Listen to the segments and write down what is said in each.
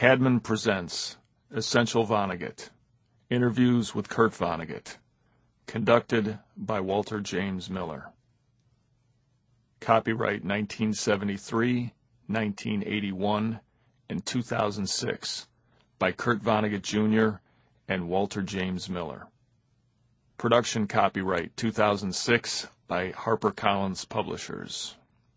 Cadman presents Essential Vonnegut. Interviews with Kurt Vonnegut. Conducted by Walter James Miller. Copyright 1973, 1981, and 2006 by Kurt Vonnegut Jr. and Walter James Miller. Production copyright 2006 by HarperCollins Publishers.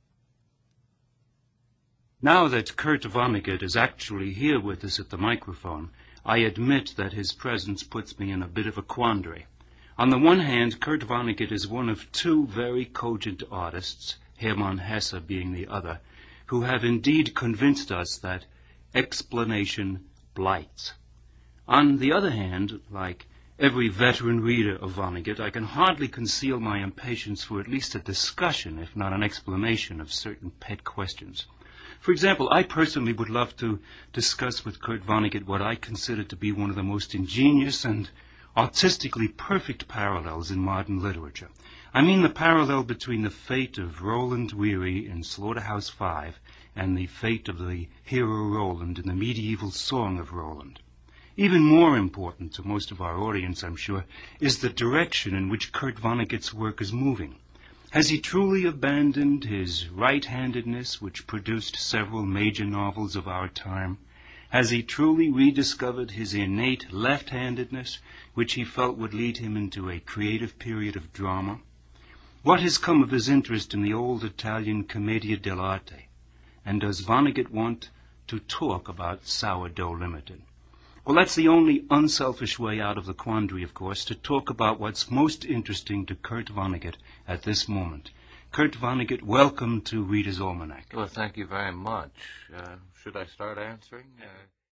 Now that Kurt Vonnegut is actually here with us at the microphone, I admit that his presence puts me in a bit of a quandary. On the one hand, Kurt Vonnegut is one of two very cogent artists, Hermann Hesse being the other, who have indeed convinced us that explanation blights. On the other hand, like every veteran reader of Vonnegut, I can hardly conceal my impatience for at least a discussion, if not an explanation, of certain pet questions. For example, I personally would love to discuss with Kurt Vonnegut what I consider to be one of the most ingenious and artistically perfect parallels in modern literature. I mean the parallel between the fate of Roland Weary in Slaughterhouse-Five and the fate of the hero Roland in the medieval Song of Roland. Even more important to most of our audience, I'm sure, is the direction in which Kurt Vonnegut's work is moving. Has he truly abandoned his right-handedness, which produced several major novels of our time? Has he truly rediscovered his innate left-handedness, which he felt would lead him into a creative period of drama? What has come of his interest in the old Italian Commedia dell'arte? And does Vonnegut want to talk about Sourdough Limited? Well, that's the only unselfish way out of the quandary, of course, to talk about what's most interesting to Kurt Vonnegut at this moment. Kurt Vonnegut, welcome to Reader's Almanac. Well, thank you very much. Should I start answering?